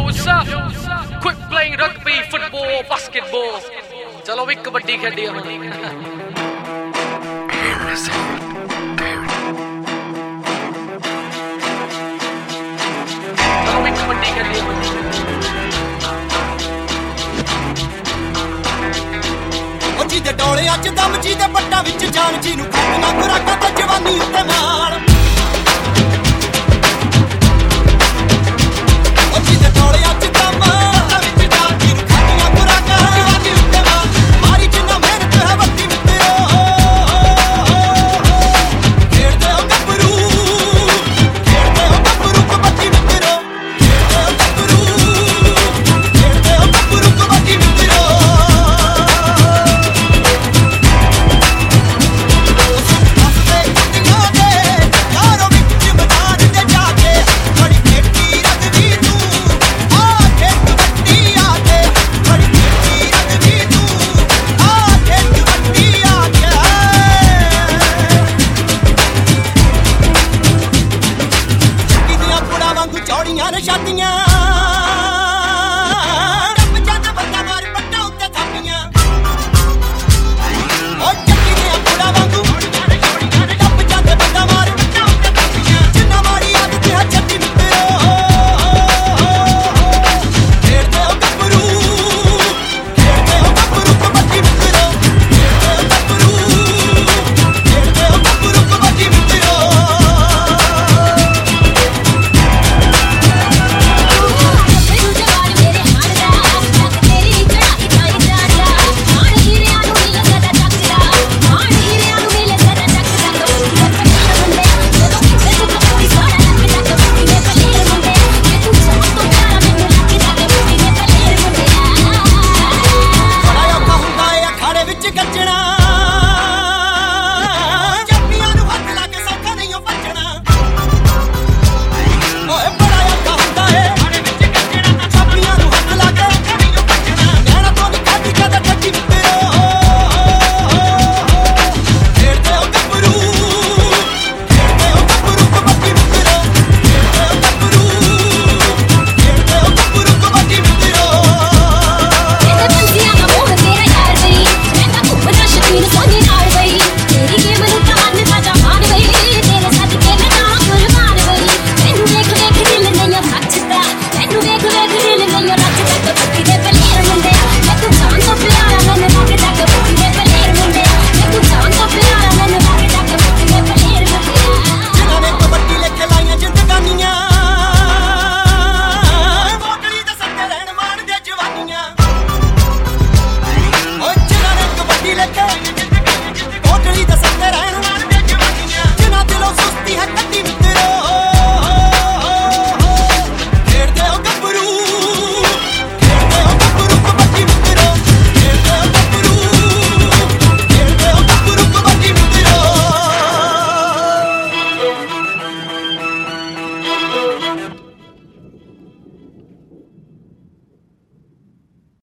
what's up? Quit playing rugby, football, basketball. चलो भी कबड्डी खेडी हम चलो भी कबड्डी खेडी ओ जी दे डोले अज दम जी दे पट्टा विच जान जी नू खाना खुराकां ते जवानी उत्ते मार ओ जी दे डोले अज दम पट्टा विच जान जी नू खाना खुराकां जवानी उत्ते मार मारी जिन्ना मेहनत है वक्ती मित्रो खेड़दे हो गबरू कबड्डी मित्रो खेड़दे हो गबरू कबड्डी मित्रो चौड़ियां ने शादियां